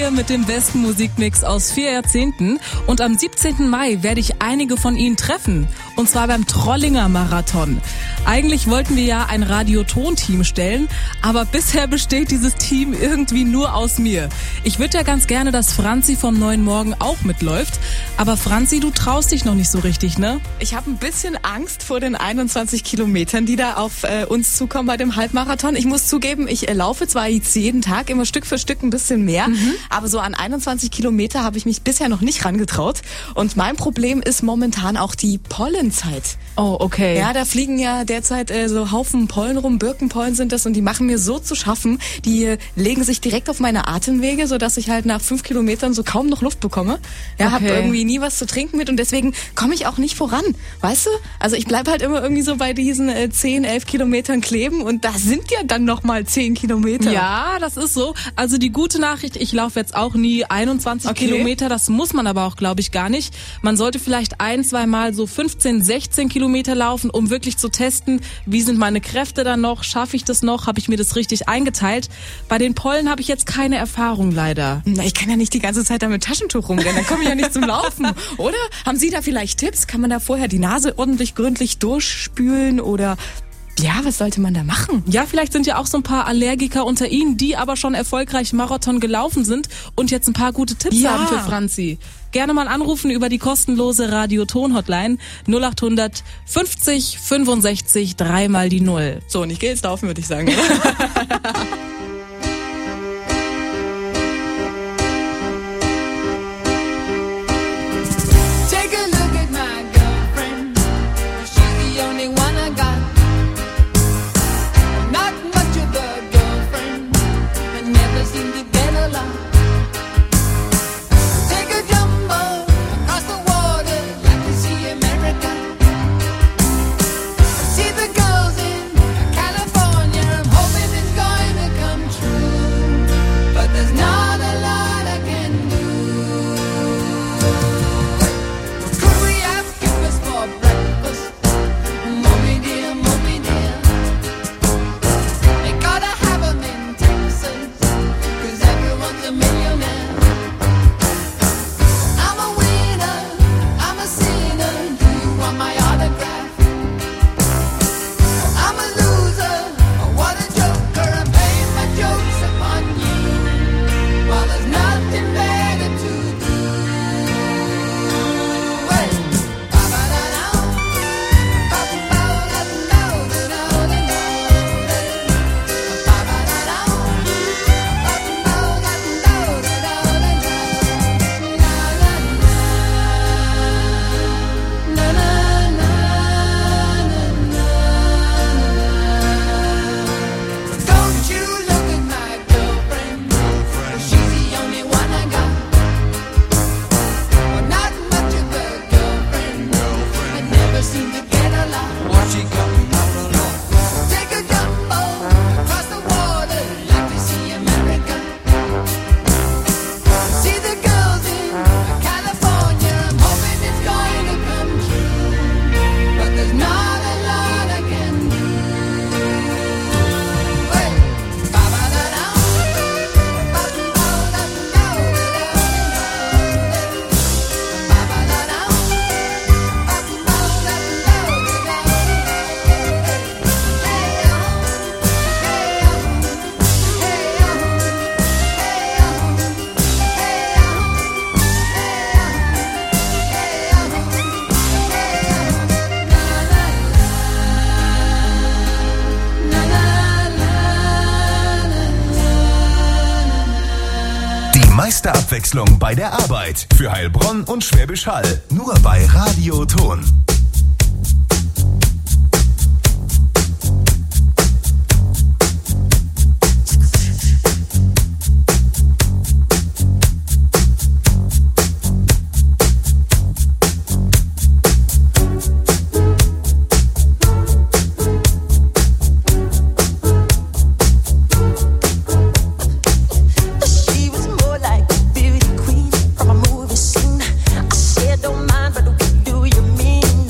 hier mit dem besten Musikmix aus 4 Jahrzehnten. Und am 17. Mai werde ich einige von Ihnen treffen. Und zwar beim Trollinger Marathon. Eigentlich wollten wir ja ein Radioton-Team stellen, aber bisher besteht dieses Team irgendwie nur aus mir. Ich würde ja ganz gerne, dass Franzi vom Neuen Morgen auch mitläuft. Aber Franzi, du traust dich noch nicht so richtig, ne? Ich habe ein bisschen Angst vor den 21 Kilometern, die da auf uns zukommen bei dem Halbmarathon. Ich muss zugeben, ich laufe zwar jetzt jeden Tag immer Stück für Stück ein bisschen mehr, aber so an 21 Kilometer habe ich mich bisher noch nicht rangetraut. Und mein Problem ist momentan auch die Pollenzeit. Oh, okay. Ja, da fliegen ja derzeit so Haufen Pollen rum, Birkenpollen sind das, und die machen mir so zu schaffen. Die legen sich direkt auf meine Atemwege, sodass ich halt nach 5 Kilometern so kaum noch Luft bekomme. Ja, Okay. habe irgendwie nie was zu trinken mit, und deswegen komme ich auch nicht voran. Weißt du? Also ich bleib halt immer irgendwie so bei diesen 10, 11 Kilometern kleben, und da sind ja dann nochmal 10 Kilometer. Ja, das ist so. Also die gute Nachricht, ich laufe jetzt auch nie 21 Kilometer, das muss man aber auch, glaube ich, gar nicht. Man sollte vielleicht 1-2 Mal so 15, 16 Kilometer laufen, um wirklich zu testen, wie sind meine Kräfte dann noch, schaffe ich das noch, habe ich mir das richtig eingeteilt. Bei den Pollen habe ich jetzt keine Erfahrung leider. Na, ich kann ja nicht die ganze Zeit da mit Taschentuch rumrennen, dann komme ich ja nicht zum Laufen, oder? Haben Sie da vielleicht Tipps? Kann man da vorher die Nase ordentlich gründlich durchspülen, oder ja, was sollte man da machen? Ja, vielleicht sind ja auch so ein paar Allergiker unter Ihnen, die aber schon erfolgreich Marathon gelaufen sind und jetzt ein paar gute Tipps haben für Franzi. Gerne mal anrufen über die kostenlose Radio-Ton-Hotline 0800 50 65 3 mal die 0. So, und ich gehe jetzt laufen, würde ich sagen. Meiste Abwechslung bei der Arbeit für Heilbronn und Schwäbisch Hall. Nur bei Radio Ton. Don't mind, but do you mean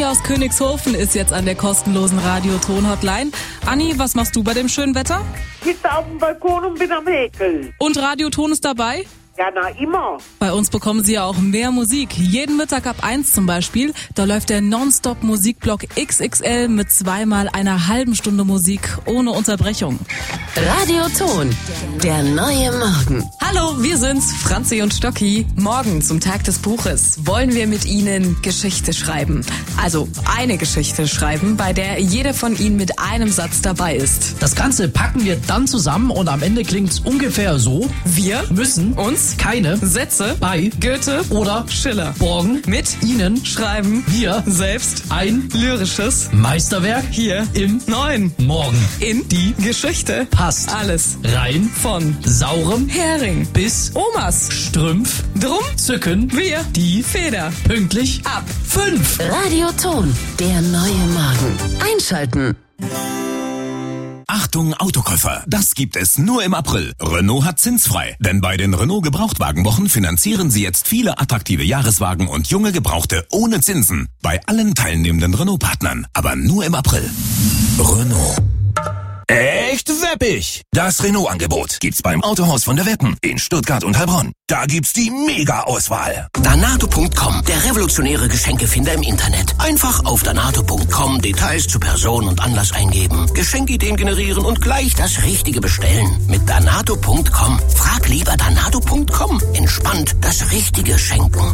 Anni aus Königshofen ist jetzt an der kostenlosen Radioton-Hotline. Anni, was machst du bei dem schönen Wetter? Ich sitze auf dem Balkon und bin am Häkeln. Und Radioton ist dabei? Ja, na immer. Bei uns bekommen Sie ja auch mehr Musik. Jeden Mittag ab 1 zum Beispiel. Da läuft der Nonstop-Musikblock XXL mit 2x einer halben Stunde Musik ohne Unterbrechung. Radioton, der neue Morgen. Hallo, wir sind's, Franzi und Stocki. Morgen zum Tag des Buches wollen wir mit Ihnen Geschichte schreiben. Also eine Geschichte schreiben, bei der jeder von Ihnen mit einem Satz dabei ist. Das Ganze packen wir dann zusammen und am Ende klingt's ungefähr so. Wir Müssen uns keine Sätze bei Goethe oder Schiller morgen mit Ihnen schreiben wir selbst ein lyrisches Meisterwerk hier im neuen Morgen. in Die Geschichte passt alles rein von saurem Hering bis Omas Strümpf drum zücken wir die Feder pünktlich ab 5. Radioton, der neue Morgen. Einschalten. Achtung Autokäufer, das gibt es nur im April. Renault hat zinsfrei, denn bei den Renault Gebrauchtwagenwochen finanzieren Sie jetzt viele attraktive Jahreswagen und junge Gebrauchte ohne Zinsen. Bei allen teilnehmenden Renault-Partnern, aber nur im April. Renault. Echt weppig! Das Renault-Angebot gibt's beim Autohaus von der Weppen in Stuttgart und Heilbronn. Da gibt's die Mega-Auswahl. Danato.com, der revolutionäre Geschenkefinder im Internet. Einfach auf Danato.com Details zu Person und Anlass eingeben, Geschenkideen generieren und gleich das Richtige bestellen. Mit Danato.com. Frag lieber Danato.com. Entspannt das Richtige schenken.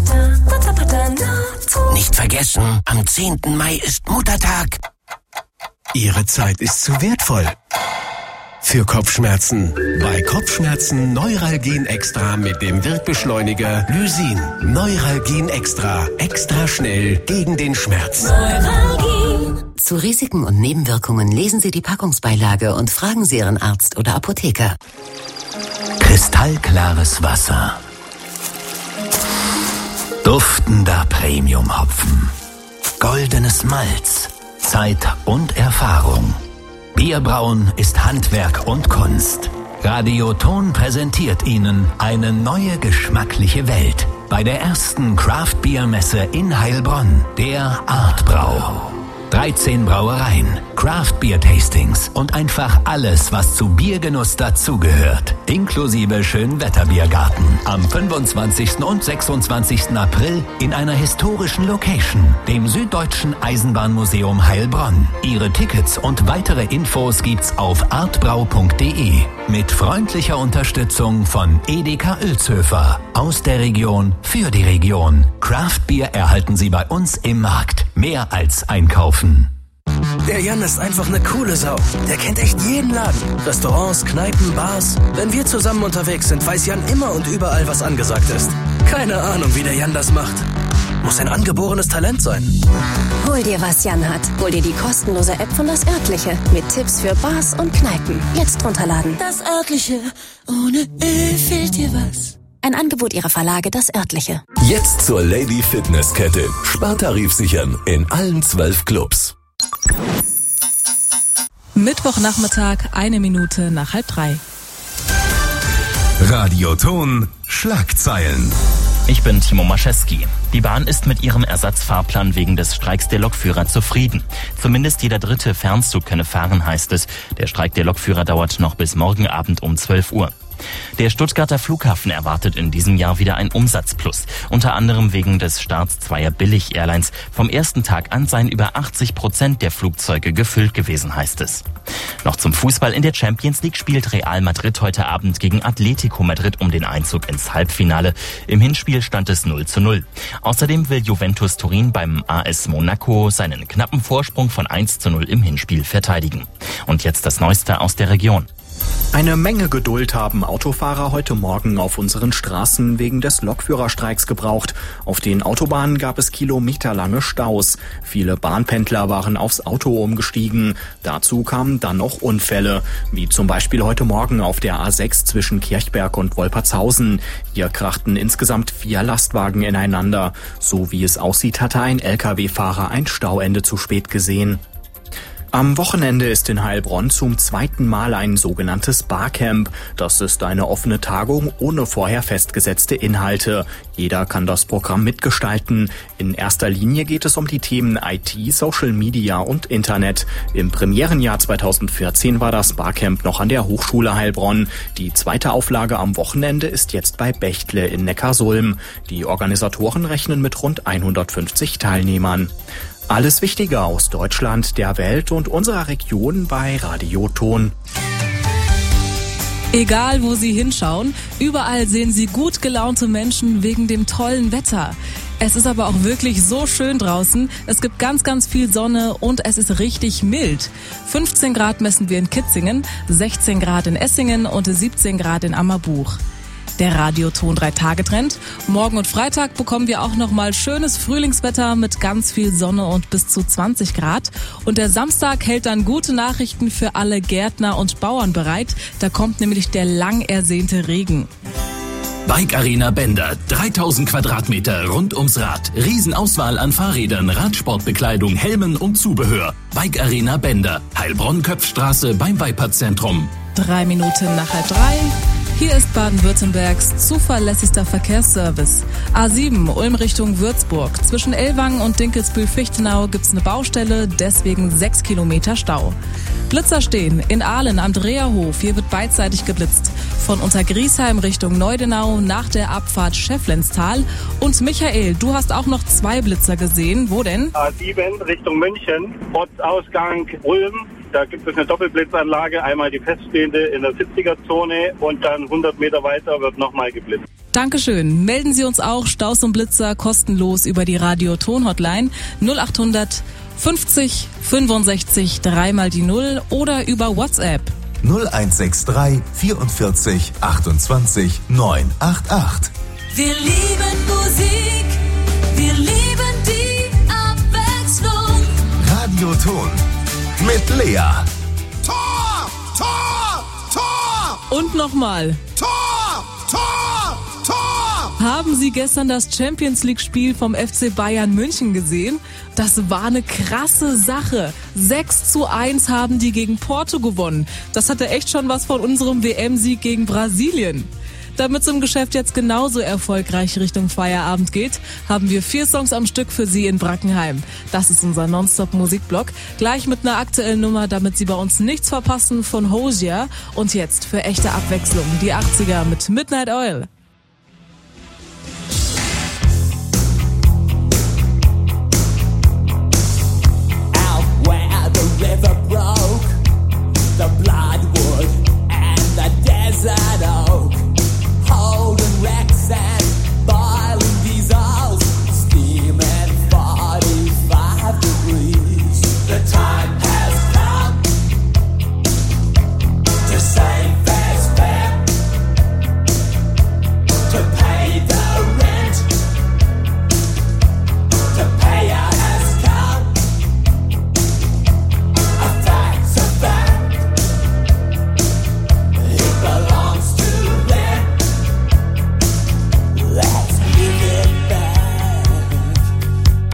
Nicht vergessen, am 10. Mai ist Muttertag. Ihre Zeit ist zu wertvoll für Kopfschmerzen. Bei Kopfschmerzen Neuralgin Extra mit dem Wirkbeschleuniger Lysin. Neuralgin Extra. Extra schnell gegen den Schmerz. Zu Risiken und Nebenwirkungen lesen Sie die Packungsbeilage und fragen Sie Ihren Arzt oder Apotheker. Kristallklares Wasser. Duftender Premium-Hopfen. Goldenes Malz. Zeit und Erfahrung. Bierbrauen ist Handwerk und Kunst. Radioton präsentiert Ihnen eine neue geschmackliche Welt. Bei der ersten Craft-Bier-Messe in Heilbronn, der Artbrau. 13 Brauereien, Craft-Bier-Tastings und einfach alles, was zu Biergenuss dazugehört. Inklusive Schönwetterbiergarten. Am 25. und 26. April in einer historischen Location, dem Süddeutschen Eisenbahnmuseum Heilbronn. Ihre Tickets und weitere Infos gibt's auf artbrau.de. Mit freundlicher Unterstützung von Edeka Oelzhöfer. Aus der Region für die Region. Craft-Bier erhalten Sie bei uns im Markt. Mehr als einkaufen. Der Jan ist einfach eine coole Sau. Der kennt echt jeden Laden. Restaurants, Kneipen, Bars. Wenn wir zusammen unterwegs sind, weiß Jan immer und überall, was angesagt ist. Keine Ahnung, wie der Jan das macht. Muss ein angeborenes Talent sein. Hol dir, was Jan hat. Hol dir die kostenlose App von Das Örtliche. Mit Tipps für Bars und Kneipen. Jetzt runterladen. Das Örtliche. Ohne Ö fehlt dir was. Ein Angebot Ihrer Verlage Das Örtliche. Jetzt zur Lady Fitnesskette. Spartarif sichern in allen 12 Clubs. Mittwochnachmittag, 1 Minute nach 2:30. Radioton Schlagzeilen. Ich bin Timo Maschewski. Die Bahn ist mit ihrem Ersatzfahrplan wegen des Streiks der Lokführer zufrieden. Zumindest jeder dritte Fernzug könne fahren, heißt es. Der Streik der Lokführer dauert noch bis morgen Abend um 12 Uhr. Der Stuttgarter Flughafen erwartet in diesem Jahr wieder ein Umsatzplus. Unter anderem wegen des Starts zweier Billig-Airlines. Vom ersten Tag an seien über 80% der Flugzeuge gefüllt gewesen, heißt es. Noch zum Fußball. In der Champions League spielt Real Madrid heute Abend gegen Atletico Madrid um den Einzug ins Halbfinale. Im Hinspiel stand es 0:0. Außerdem will Juventus Turin beim AS Monaco seinen knappen Vorsprung von 1:0 im Hinspiel verteidigen. Und jetzt das Neueste aus der Region. Eine Menge Geduld haben Autofahrer heute Morgen auf unseren Straßen wegen des Lokführerstreiks gebraucht. Auf den Autobahnen gab es kilometerlange Staus. Viele Bahnpendler waren aufs Auto umgestiegen. Dazu kamen dann noch Unfälle, wie zum Beispiel heute Morgen auf der A6 zwischen Kirchberg und Wolpertshausen. Hier krachten insgesamt 4 Lastwagen ineinander. So wie es aussieht, hatte ein Lkw-Fahrer ein Stauende zu spät gesehen. Am Wochenende ist in Heilbronn zum zweiten Mal ein sogenanntes Barcamp. Das ist eine offene Tagung ohne vorher festgesetzte Inhalte. Jeder kann das Programm mitgestalten. In erster Linie geht es um die Themen IT, Social Media und Internet. Im Premierenjahr 2014 war das Barcamp noch an der Hochschule Heilbronn. Die zweite Auflage am Wochenende ist jetzt bei Bechtle in Neckarsulm. Die Organisatoren rechnen mit rund 150 Teilnehmern. Alles Wichtige aus Deutschland, der Welt und unserer Region bei Radio Ton. Egal, wo Sie hinschauen, überall sehen Sie gut gelaunte Menschen wegen dem tollen Wetter. Es ist aber auch wirklich so schön draußen. Es gibt ganz, ganz viel Sonne und es ist richtig mild. 15 Grad messen wir in Kitzingen, 16 Grad in Essingen und 17 Grad in Ammerbuch. Der Radioton 3-Tage-Trend. Morgen und Freitag bekommen wir auch nochmal schönes Frühlingswetter mit ganz viel Sonne und bis zu 20 Grad. Und der Samstag hält dann gute Nachrichten für alle Gärtner und Bauern bereit. Da kommt nämlich der lang ersehnte Regen. Bike Arena Bender, 3000 Quadratmeter rund ums Rad. Riesenauswahl an Fahrrädern, Radsportbekleidung, Helmen und Zubehör. Bike Arena Bender, Heilbronn-Köpfstraße beim Weiperzentrum. 3 Minuten nach 2:30. Hier ist Baden-Württembergs zuverlässigster Verkehrsservice. A7 Ulm Richtung Würzburg. Zwischen Ellwangen und Dinkelsbühl-Fichtenau gibt's eine Baustelle, deswegen 6 Kilometer Stau. Blitzer stehen in Ahlen am Dreherhof. Hier wird beidseitig geblitzt. Von Untergriesheim Richtung Neudenau nach der Abfahrt Schäfflenstal. Und Michael, du hast auch noch 2 Blitzer gesehen. Wo denn? A7 Richtung München, Ortsausgang Ulm. Da gibt es eine Doppelblitzanlage, einmal die feststehende in der 70er-Zone und dann 100 Meter weiter wird nochmal geblitzt. Dankeschön. Melden Sie uns auch Staus und Blitzer kostenlos über die Radio-Ton-Hotline 0800 50 65 3 die 0 oder über WhatsApp 0163 44 28 988. Wir lieben Musik, wir lieben die Abwechslung. Radio-Ton mit Lea. Tor! Tor! Tor! Und nochmal. Tor! Tor! Tor! Haben Sie gestern das Champions-League-Spiel vom FC Bayern München gesehen? Das war eine krasse Sache. 6:1 haben die gegen Porto gewonnen. Das hatte echt schon was von unserem WM-Sieg gegen Brasilien. Damit es im Geschäft jetzt genauso erfolgreich Richtung Feierabend geht, haben wir 4 Songs am Stück für Sie in Brackenheim. Das ist unser Nonstop-Musikblock. Gleich mit einer aktuellen Nummer, damit Sie bei uns nichts verpassen, von Hosier. Und jetzt für echte Abwechslung die 80er mit Midnight Oil.